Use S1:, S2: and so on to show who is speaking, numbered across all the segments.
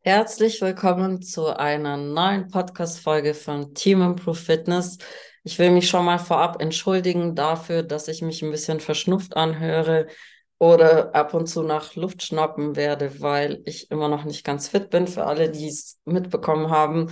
S1: Herzlich willkommen zu einer neuen Podcast-Folge von Team Improve Fitness. Ich will mich schon mal vorab entschuldigen dafür, dass ich mich ein bisschen verschnupft anhöre oder ab und zu nach Luft schnappen werde, weil ich immer noch nicht ganz fit bin. Für alle, die es mitbekommen haben,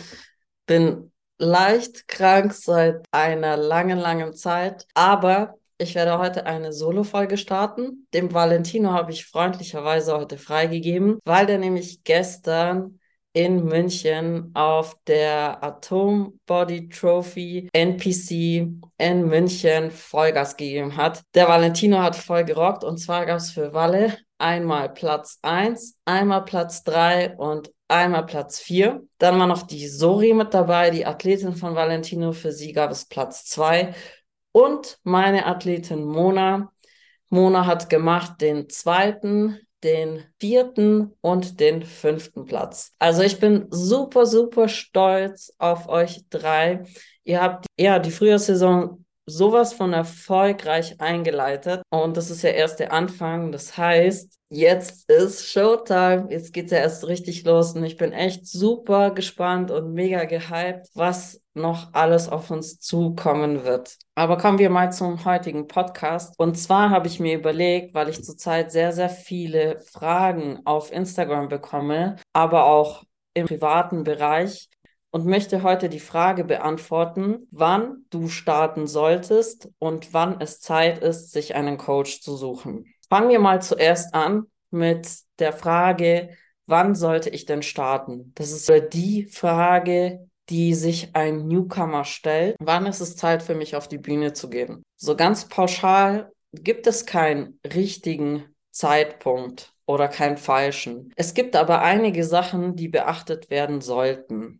S1: bin leicht krank seit einer langen Zeit, aber ich werde heute eine Solo-Folge starten. Dem Valentino habe ich freundlicherweise heute freigegeben, weil der nämlich gestern in München auf der Atom Body Trophy NPC in München Vollgas gegeben hat. Der Valentino hat voll gerockt und zwar gab es für Walle einmal Platz 1, einmal Platz 3 und einmal Platz 4. Dann war noch die Sori mit dabei, die Athletin von Valentino. Für sie gab es Platz 2. Und meine Athletin Mona. Mona hat gemacht den zweiten, den vierten und den fünften Platz. Also ich bin super stolz auf euch drei. Ihr habt ja die Frühjahrssaison sowas von erfolgreich eingeleitet. Und das ist ja erst der Anfang. Das heißt, jetzt ist Showtime. Jetzt geht's ja erst richtig los. Und ich bin echt super gespannt und mega gehypt, was noch alles auf uns zukommen wird. Aber kommen wir mal zum heutigen Podcast. Und zwar habe ich mir überlegt, weil ich zurzeit sehr viele Fragen auf Instagram bekomme, aber auch im privaten Bereich, und möchte heute die Frage beantworten, wann du starten solltest und wann es Zeit ist, sich einen Coach zu suchen. Fangen wir mal zuerst an mit der Frage, wann sollte ich denn starten? Das ist die Frage, die sich ein Newcomer stellt. Wann ist es Zeit für mich, auf die Bühne zu gehen? So ganz pauschal gibt es keinen richtigen Zeitpunkt oder keinen falschen. Es gibt aber einige Sachen, die beachtet werden sollten,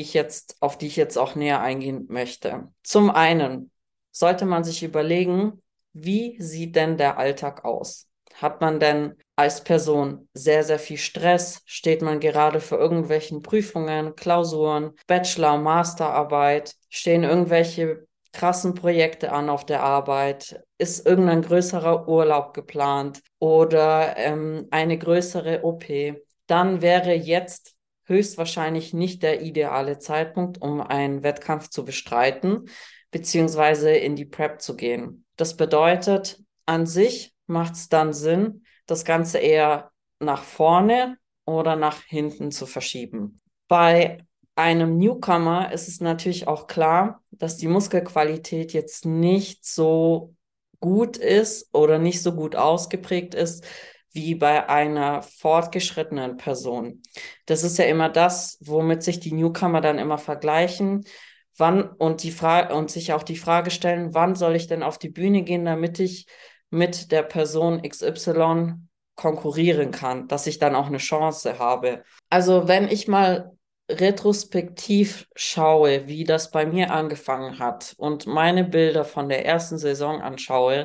S1: auf die ich jetzt auch näher eingehen möchte. Zum einen sollte man sich überlegen, wie sieht denn der Alltag aus? Hat man denn als Person sehr viel Stress? Steht man gerade vor irgendwelchen Prüfungen, Klausuren, Bachelor-, Masterarbeit? Stehen irgendwelche krassen Projekte an auf der Arbeit? Ist irgendein größerer Urlaub geplant oder eine größere OP? Dann wäre jetzt höchstwahrscheinlich nicht der ideale Zeitpunkt, um einen Wettkampf zu bestreiten, beziehungsweise in die Prep zu gehen. Das bedeutet, an sich macht es dann Sinn, das Ganze eher nach vorne oder nach hinten zu verschieben. Bei einem Newcomer ist es natürlich auch klar, dass die Muskelqualität jetzt nicht so gut ist oder nicht so gut ausgeprägt ist wie bei einer fortgeschrittenen Person. Das ist ja immer das, womit sich die Newcomer dann immer vergleichen. Wann und die Frage und sich auch die Frage stellen, wann soll ich denn auf die Bühne gehen, damit ich mit der Person XY konkurrieren kann, dass ich dann auch eine Chance habe. Also wenn ich mal retrospektiv schaue, wie das bei mir angefangen hat und meine Bilder von der ersten Saison anschaue,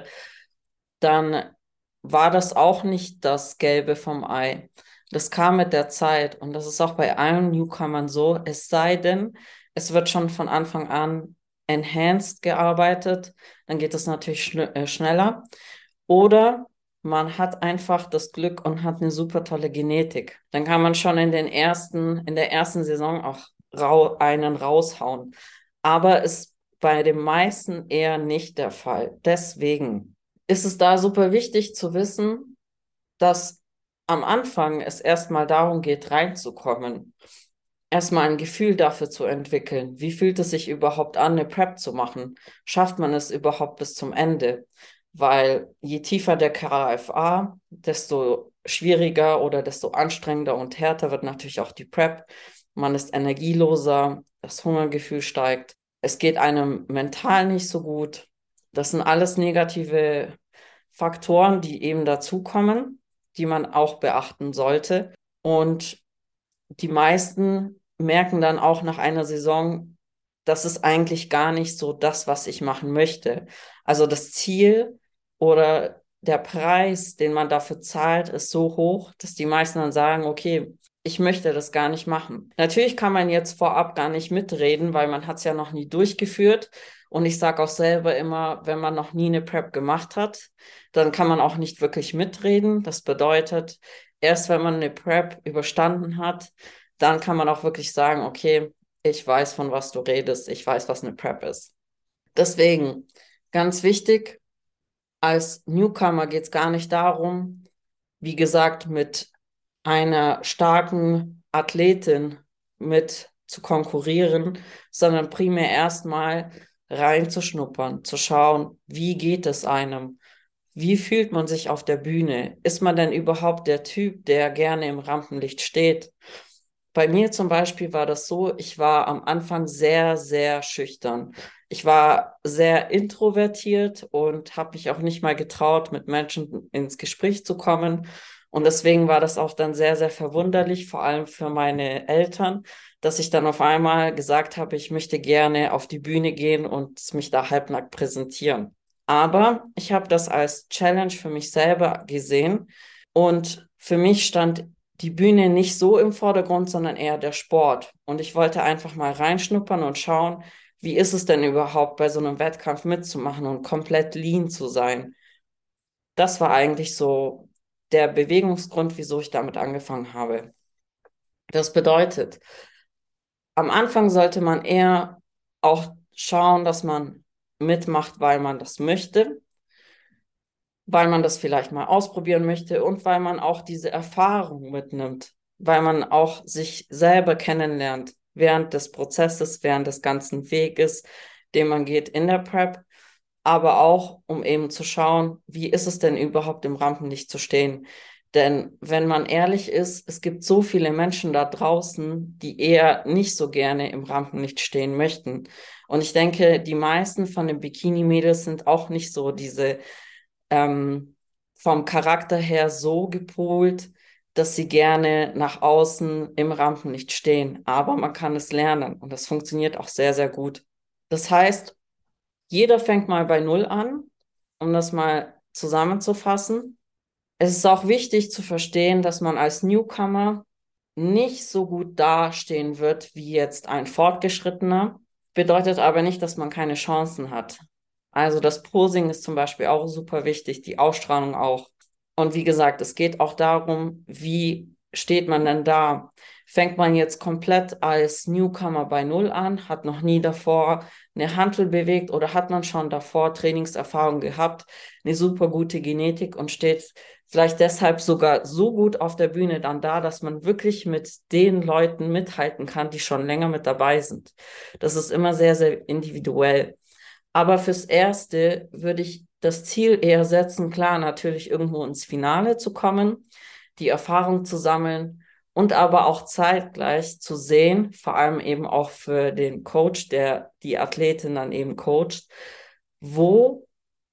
S1: dann war das auch nicht das Gelbe vom Ei. Das kam mit der Zeit und das ist auch bei allen Newcomern so, es sei denn, es wird schon von Anfang an enhanced gearbeitet, dann geht es natürlich schneller. Oder man hat einfach das Glück und hat eine super tolle Genetik. Dann kann man schon in der ersten Saison auch einen raushauen. Aber ist bei den meisten eher nicht der Fall. Deswegen ist es da super wichtig zu wissen, dass am Anfang es erstmal darum geht, reinzukommen. Erstmal ein Gefühl dafür zu entwickeln. Wie fühlt es sich überhaupt an, eine Prep zu machen? Schafft man es überhaupt bis zum Ende? Weil je tiefer der KFA, desto schwieriger oder desto anstrengender und härter wird natürlich auch die Prep. Man ist energieloser, das Hungergefühl steigt, es geht einem mental nicht so gut. Das sind alles negative Faktoren, die eben dazukommen, die man auch beachten sollte. Und die meisten merken dann auch nach einer Saison, das ist eigentlich gar nicht so das, was ich machen möchte. Also das Ziel oder der Preis, den man dafür zahlt, ist so hoch, dass die meisten dann sagen, okay, ich möchte das gar nicht machen. Natürlich kann man jetzt vorab gar nicht mitreden, weil man hat es ja noch nie durchgeführt. Und ich sage auch selber immer, wenn man noch nie eine Prep gemacht hat, dann kann man auch nicht wirklich mitreden. Das bedeutet, erst wenn man eine Prep überstanden hat, dann kann man auch wirklich sagen, okay, ich weiß, von was du redest, ich weiß, was eine Prep ist. Deswegen, ganz wichtig, als Newcomer geht es gar nicht darum, wie gesagt, mit einer starken Athletin mit zu konkurrieren, sondern primär erstmal reinzuschnuppern, zu schauen, wie geht es einem? Wie fühlt man sich auf der Bühne? Ist man denn überhaupt der Typ, der gerne im Rampenlicht steht? Bei mir zum Beispiel war das so, ich war am Anfang sehr, sehr schüchtern. Ich war sehr introvertiert und habe mich auch nicht mal getraut, mit Menschen ins Gespräch zu kommen. Und deswegen war das auch dann sehr, sehr verwunderlich, vor allem für meine Eltern, dass ich dann auf einmal gesagt habe, ich möchte gerne auf die Bühne gehen und mich da halbnackt präsentieren. Aber ich habe das als Challenge für mich selber gesehen und für mich stand die Bühne nicht so im Vordergrund, sondern eher der Sport. Und ich wollte einfach mal reinschnuppern und schauen, wie ist es denn überhaupt bei so einem Wettkampf mitzumachen und komplett lean zu sein. Das war eigentlich so der Bewegungsgrund, wieso ich damit angefangen habe. Das bedeutet, am Anfang sollte man eher auch schauen, dass man mitmacht, weil man das möchte, weil man das vielleicht mal ausprobieren möchte und weil man auch diese Erfahrung mitnimmt, weil man auch sich selber kennenlernt während des Prozesses, während des ganzen Weges, den man geht in der Prep, aber auch, um eben zu schauen, wie ist es denn überhaupt im Rampenlicht zu stehen? Denn wenn man ehrlich ist, es gibt so viele Menschen da draußen, die eher nicht so gerne im Rampenlicht stehen möchten. Und ich denke, die meisten von den Bikini-Mädels sind auch nicht so diese vom Charakter her so gepolt, dass sie gerne nach außen im Rampenlicht stehen. Aber man kann es lernen und das funktioniert auch sehr, sehr gut. Das heißt, jeder fängt mal bei Null an, um das mal zusammenzufassen. Es ist auch wichtig zu verstehen, dass man als Newcomer nicht so gut dastehen wird wie jetzt ein Fortgeschrittener. Bedeutet aber nicht, dass man keine Chancen hat. Also das Posing ist zum Beispiel auch super wichtig, die Ausstrahlung auch. Und wie gesagt, es geht auch darum, wie steht man denn da? Fängt man jetzt komplett als Newcomer bei Null an, hat noch nie davor eine Hantel bewegt oder hat man schon davor Trainingserfahrung gehabt, eine super gute Genetik und steht vielleicht deshalb sogar so gut auf der Bühne dann da, dass man wirklich mit den Leuten mithalten kann, die schon länger mit dabei sind. Das ist immer sehr, sehr individuell. Aber fürs Erste würde ich das Ziel eher setzen, klar, natürlich irgendwo ins Finale zu kommen, die Erfahrung zu sammeln und aber auch zeitgleich zu sehen, vor allem eben auch für den Coach, der die Athletin dann eben coacht, wo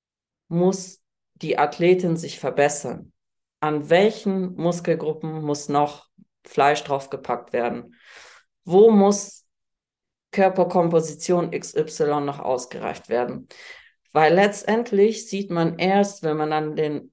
S1: muss die Athletin sich verbessern? An welchen Muskelgruppen muss noch Fleisch draufgepackt werden? Wo muss Körperkomposition XY noch ausgereift werden? Weil letztendlich sieht man erst, wenn man dann den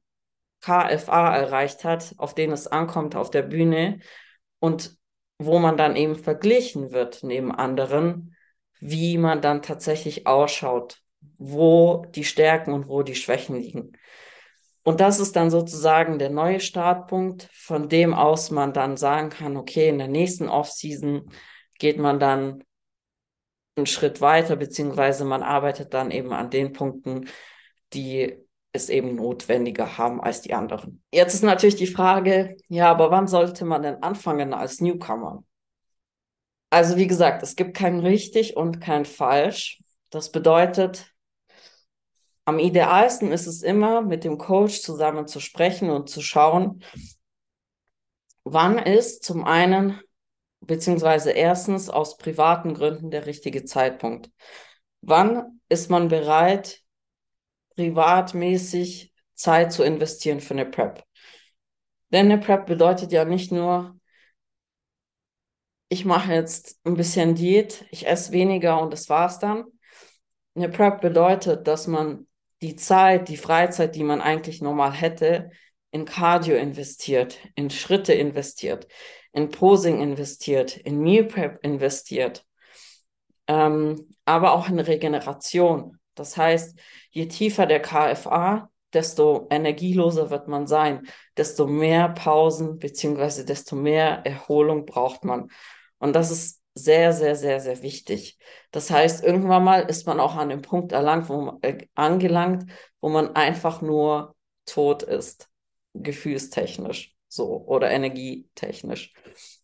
S1: KFA erreicht hat, auf den es ankommt auf der Bühne und wo man dann eben verglichen wird neben anderen, wie man dann tatsächlich ausschaut, wo die Stärken und wo die Schwächen liegen. Und das ist dann sozusagen der neue Startpunkt, von dem aus man dann sagen kann, okay, in der nächsten Offseason geht man dann einen Schritt weiter, beziehungsweise man arbeitet dann eben an den Punkten, die es eben notwendiger haben als die anderen. Jetzt ist natürlich die Frage, ja, aber wann sollte man denn anfangen als Newcomer? Also wie gesagt, es gibt kein richtig und kein falsch. Das bedeutet, am idealsten ist es immer, mit dem Coach zusammen zu sprechen und zu schauen, wann ist zum einen, beziehungsweise erstens aus privaten Gründen der richtige Zeitpunkt. Wann ist man bereit, privatmäßig Zeit zu investieren für eine Prep? Denn eine Prep bedeutet ja nicht nur, ich mache jetzt ein bisschen Diät, ich esse weniger und das war's dann. Eine Prep bedeutet, dass man die Zeit, die Freizeit, die man eigentlich normal hätte, in Cardio investiert, in Schritte investiert, in Posing investiert, in Meal Prep investiert, aber auch in Regeneration. Das heißt, je tiefer der KFA, desto energieloser wird man sein, desto mehr Pausen beziehungsweise desto mehr Erholung braucht man. Und das ist sehr, sehr, sehr, sehr wichtig. Das heißt, irgendwann mal ist man auch an dem Punkt angelangt, wo man einfach nur tot ist, gefühlstechnisch so oder energietechnisch.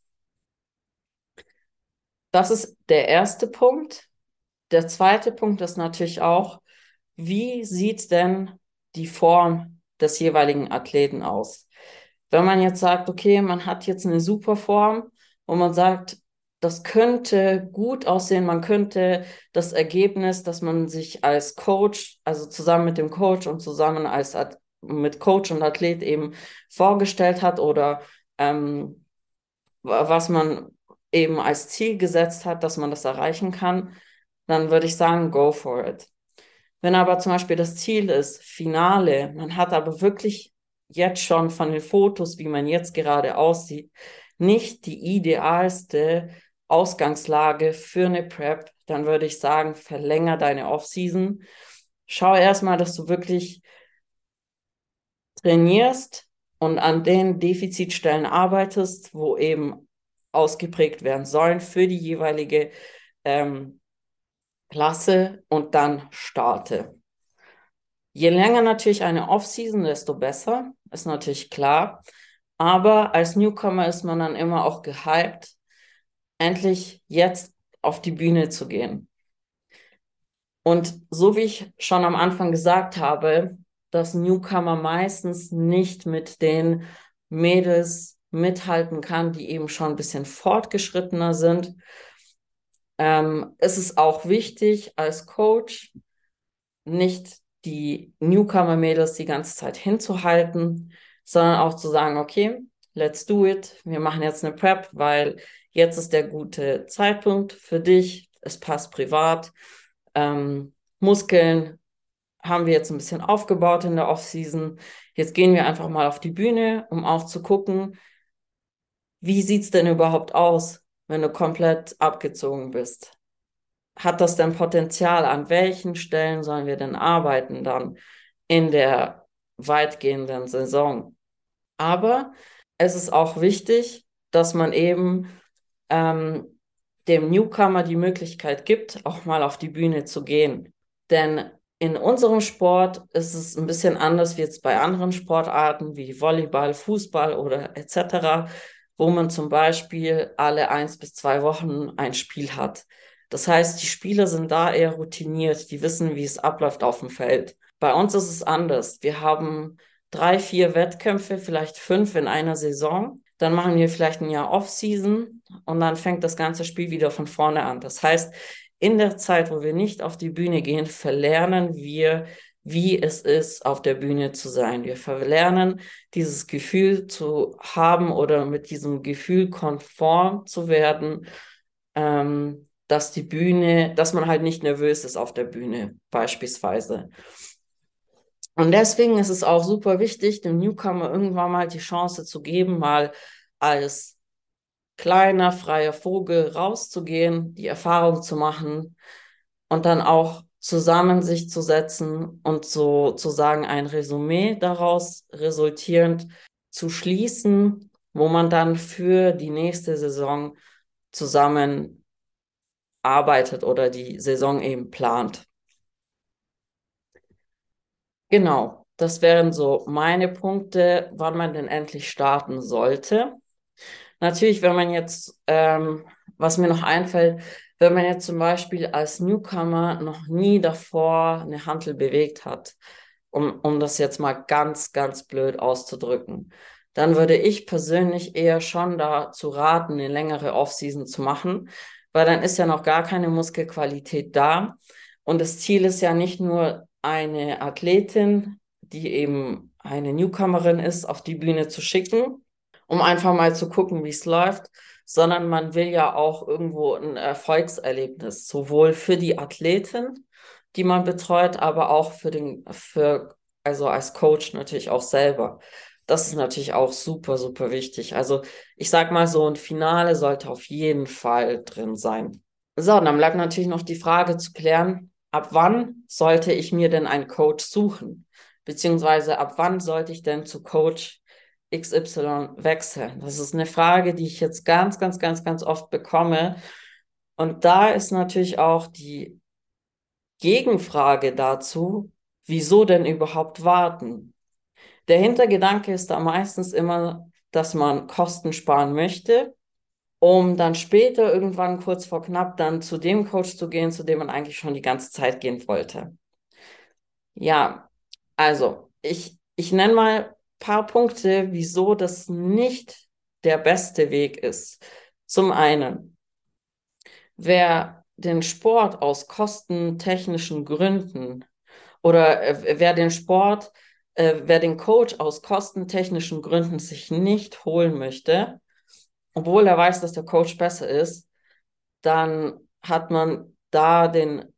S1: Das ist der erste Punkt. Der zweite Punkt ist natürlich auch, wie sieht denn die Form des jeweiligen Athleten aus? Wenn man jetzt sagt, okay, man hat jetzt eine super Form und man sagt, das könnte gut aussehen, man könnte das Ergebnis, dass man sich als Coach, also zusammen mit dem Coach und zusammen mit Coach und Athlet eben vorgestellt hat oder was man eben als Ziel gesetzt hat, dass man das erreichen kann, dann würde ich sagen, go for it. Wenn aber zum Beispiel das Ziel ist, Finale, man hat aber wirklich jetzt schon von den Fotos, wie man jetzt gerade aussieht, nicht die idealste Ausgangslage für eine Prep, dann würde ich sagen, verlänger deine Offseason. Schau erstmal, dass du wirklich trainierst und an den Defizitstellen arbeitest, wo eben ausgeprägt werden sollen für die jeweilige Klasse und dann starte. Je länger natürlich eine Off-Season, desto besser, ist natürlich klar. Aber als Newcomer ist man dann immer auch gehypt, endlich jetzt auf die Bühne zu gehen. Und so wie ich schon am Anfang gesagt habe, dass Newcomer meistens nicht mit den Mädels mithalten kann, die eben schon ein bisschen fortgeschrittener sind, ist es auch wichtig als Coach, nicht die Newcomer-Mädels die ganze Zeit hinzuhalten, sondern auch zu sagen, okay, let's do it. Wir machen jetzt eine Prep, weil jetzt ist der gute Zeitpunkt für dich. Es passt privat. Muskeln haben wir jetzt ein bisschen aufgebaut in der Offseason. Jetzt gehen wir einfach mal auf die Bühne, um auch zu gucken, wie sieht's denn überhaupt aus, wenn du komplett abgezogen bist? Hat das denn Potenzial? An welchen Stellen sollen wir denn arbeiten dann in der weitgehenden Saison? Aber es ist auch wichtig, dass man eben dem Newcomer die Möglichkeit gibt, auch mal auf die Bühne zu gehen. Denn in unserem Sport ist es ein bisschen anders wie jetzt bei anderen Sportarten wie Volleyball, Fußball oder etc., wo man zum Beispiel alle 1 bis 2 Wochen ein Spiel hat. Das heißt, die Spieler sind da eher routiniert, die wissen, wie es abläuft auf dem Feld. Bei uns ist es anders. Wir haben 3, 4 Wettkämpfe, vielleicht 5 in einer Saison. Dann machen wir vielleicht ein Jahr Off-Season und dann fängt das ganze Spiel wieder von vorne an. Das heißt, in der Zeit, wo wir nicht auf die Bühne gehen, verlernen wir, wie es ist, auf der Bühne zu sein. Wir verlernen, dieses Gefühl zu haben oder mit diesem Gefühl konform zu werden, dass man halt nicht nervös ist auf der Bühne, beispielsweise. Und deswegen ist es auch super wichtig, dem Newcomer irgendwann mal die Chance zu geben, mal als kleiner, freier Vogel rauszugehen, die Erfahrung zu machen und dann auch zusammen sich zu setzen und sozusagen ein Resümee daraus resultierend zu schließen, wo man dann für die nächste Saison zusammen arbeitet oder die Saison eben plant. Genau, das wären so meine Punkte, wann man denn endlich starten sollte. Natürlich, wenn man jetzt, was mir noch einfällt, wenn man jetzt zum Beispiel als Newcomer noch nie davor eine Hantel bewegt hat, um das jetzt mal ganz, ganz blöd auszudrücken, dann würde ich persönlich eher schon dazu raten, eine längere Offseason zu machen, weil dann ist ja noch gar keine Muskelqualität da. Und das Ziel ist ja nicht nur eine Athletin, die eben eine Newcomerin ist, auf die Bühne zu schicken, um einfach mal zu gucken, wie es läuft, sondern man will ja auch irgendwo ein Erfolgserlebnis, sowohl für die Athletin, die man betreut, aber auch also als Coach natürlich auch selber. Das ist natürlich auch super, super wichtig. Also ich sag mal, so ein Finale sollte auf jeden Fall drin sein. So, und dann bleibt natürlich noch die Frage zu klären, ab wann sollte ich mir denn einen Coach suchen? Beziehungsweise ab wann sollte ich denn zu Coach XY wechseln? Das ist eine Frage, die ich jetzt ganz, ganz, ganz, ganz oft bekomme. Und da ist natürlich auch die Gegenfrage dazu, wieso denn überhaupt warten? Der Hintergedanke ist da meistens immer, dass man Kosten sparen möchte, um dann später irgendwann kurz vor knapp dann zu dem Coach zu gehen, zu dem man eigentlich schon die ganze Zeit gehen wollte. Ja, also ich nenne mal ein paar Punkte, wieso das nicht der beste Weg ist. Zum einen, wer den Sport aus kostentechnischen Gründen oder wer den Coach aus kostentechnischen Gründen sich nicht holen möchte, obwohl er weiß, dass der Coach besser ist, dann hat man da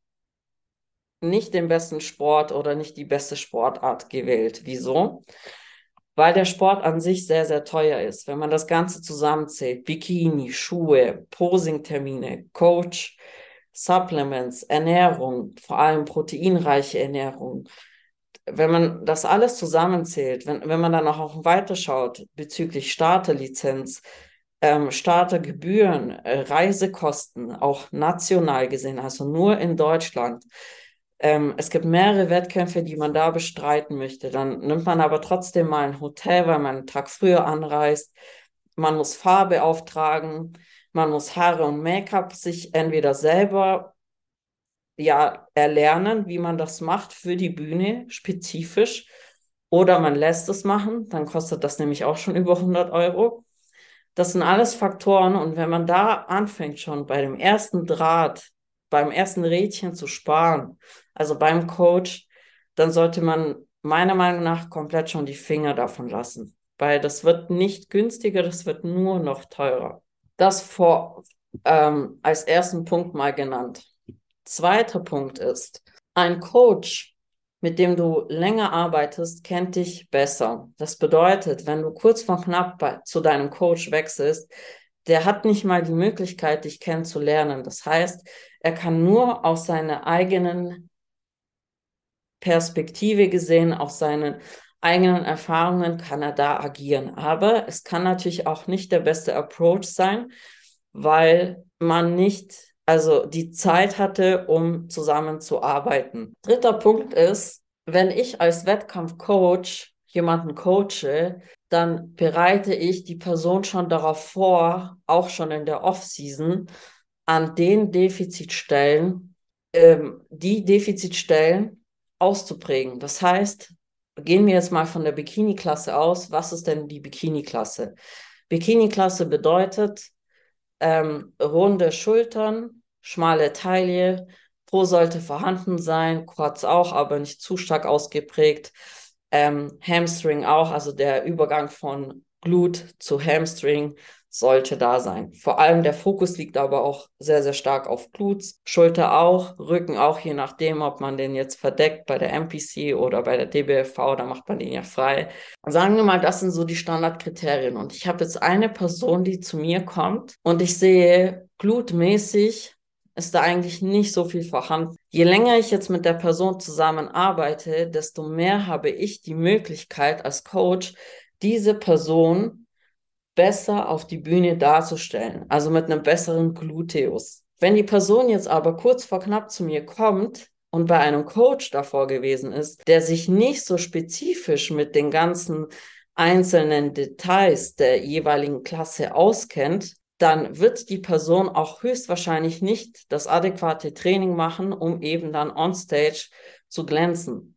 S1: nicht den besten Sport oder nicht die beste Sportart gewählt. Wieso? Weil der Sport an sich sehr, sehr teuer ist. Wenn man das Ganze zusammenzählt, Bikini, Schuhe, Posingtermine, Coach, Supplements, Ernährung, vor allem proteinreiche Ernährung. Wenn man das alles zusammenzählt, wenn man dann auch weiterschaut bezüglich Starterlizenz, Startergebühren, Reisekosten, auch national gesehen, also nur in Deutschland. Es gibt mehrere Wettkämpfe, die man da bestreiten möchte. Dann nimmt man aber trotzdem mal ein Hotel, weil man einen Tag früher anreist. Man muss Farbe auftragen, man muss Haare und Make-up sich entweder selber ja erlernen, wie man das macht für die Bühne spezifisch, oder man lässt es machen, dann kostet das nämlich auch schon über 100 Euro. Das sind alles Faktoren und wenn man da anfängt schon bei dem ersten Draht, beim ersten Rädchen zu sparen, also beim Coach, dann sollte man meiner Meinung nach komplett schon die Finger davon lassen, weil das wird nicht günstiger, das wird nur noch teurer. Das als ersten Punkt mal genannt. Zweiter Punkt ist, ein Coach, mit dem du länger arbeitest, kennt dich besser. Das bedeutet, wenn du kurz vor knapp zu deinem Coach wechselst, der hat nicht mal die Möglichkeit, dich kennenzulernen. Das heißt, er kann nur aus seiner eigenen Perspektive gesehen, aus seinen eigenen Erfahrungen kann er da agieren. Aber es kann natürlich auch nicht der beste Approach sein, weil man nicht, also die Zeit hatte, um zusammenzuarbeiten. Dritter Punkt ist, wenn ich als Wettkampfcoach jemanden coache, dann bereite ich die Person schon darauf vor, auch schon in der Off-Season, an den Defizitstellen, die Defizitstellen auszuprägen. Das heißt, gehen wir jetzt mal von der Bikini-Klasse aus. Was ist denn die Bikini-Klasse? Bikini-Klasse bedeutet, runde Schultern, schmale Taille, Po sollte vorhanden sein, Quads auch, aber nicht zu stark ausgeprägt. Hamstring auch, also der Übergang von Glut zu Hamstring sollte da sein. Vor allem der Fokus liegt aber auch sehr, sehr stark auf Glutes, Schulter auch, Rücken auch, je nachdem, ob man den jetzt verdeckt bei der MPC oder bei der DBFV, da macht man den ja frei. Sagen wir mal, das sind so die Standardkriterien. Und ich habe jetzt eine Person, die zu mir kommt und ich sehe, glutmäßig ist da eigentlich nicht so viel vorhanden. Je länger ich jetzt mit der Person zusammenarbeite, desto mehr habe ich die Möglichkeit als Coach, diese Person besser auf die Bühne darzustellen, also mit einem besseren Gluteus. Wenn die Person jetzt aber kurz vor knapp zu mir kommt und bei einem Coach davor gewesen ist, der sich nicht so spezifisch mit den ganzen einzelnen Details der jeweiligen Klasse auskennt, dann wird die Person auch höchstwahrscheinlich nicht das adäquate Training machen, um eben dann onstage zu glänzen.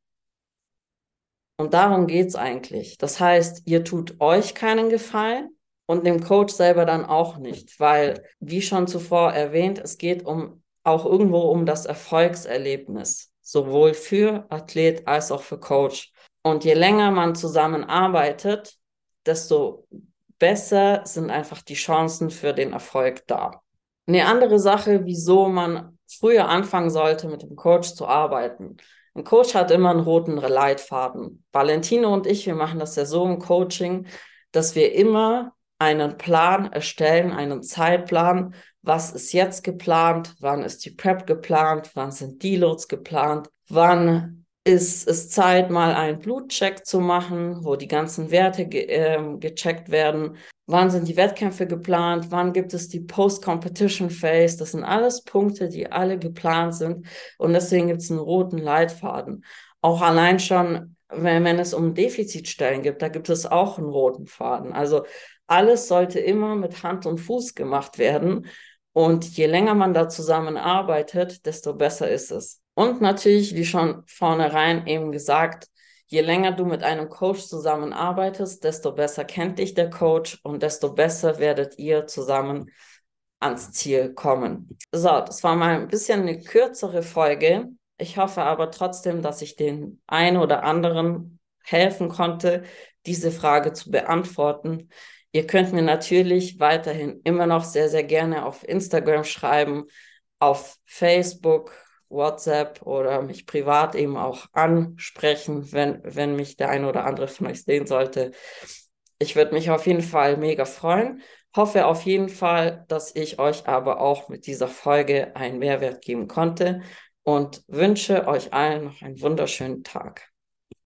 S1: Und darum geht es eigentlich. Das heißt, ihr tut euch keinen Gefallen und dem Coach selber dann auch nicht, weil, wie schon zuvor erwähnt, es geht auch irgendwo um das Erfolgserlebnis, sowohl für Athlet als auch für Coach. Und je länger man zusammenarbeitet, desto besser sind einfach die Chancen für den Erfolg da. Eine andere Sache, wieso man früher anfangen sollte, mit dem Coach zu arbeiten. Ein Coach hat immer einen roten Leitfaden. Valentino und ich, wir machen das ja so im Coaching, dass wir immer einen Plan erstellen, einen Zeitplan. Was ist jetzt geplant? Wann ist die Prep geplant? Wann sind Deloads geplant? Wann ist es Zeit, mal einen Blutcheck zu machen, wo die ganzen Werte gecheckt werden. Wann sind die Wettkämpfe geplant? Wann gibt es die Post-Competition Phase? Das sind alles Punkte, die alle geplant sind. Und deswegen gibt es einen roten Leitfaden. Auch allein schon, wenn es um Defizitstellen gibt, da gibt es auch einen roten Faden. Also alles sollte immer mit Hand und Fuß gemacht werden. Und je länger man da zusammenarbeitet, desto besser ist es. Und natürlich, wie schon vornherein eben gesagt, je länger du mit einem Coach zusammenarbeitest, desto besser kennt dich der Coach und desto besser werdet ihr zusammen ans Ziel kommen. So, das war mal ein bisschen eine kürzere Folge. Ich hoffe aber trotzdem, dass ich den einen oder anderen helfen konnte, diese Frage zu beantworten. Ihr könnt mir natürlich weiterhin immer noch sehr, sehr gerne auf Instagram schreiben, auf Facebook, WhatsApp oder mich privat eben auch ansprechen, wenn mich der eine oder andere von euch sehen sollte. Ich würde mich auf jeden Fall mega freuen. Hoffe auf jeden Fall, dass ich euch aber auch mit dieser Folge einen Mehrwert geben konnte und wünsche euch allen noch einen wunderschönen Tag.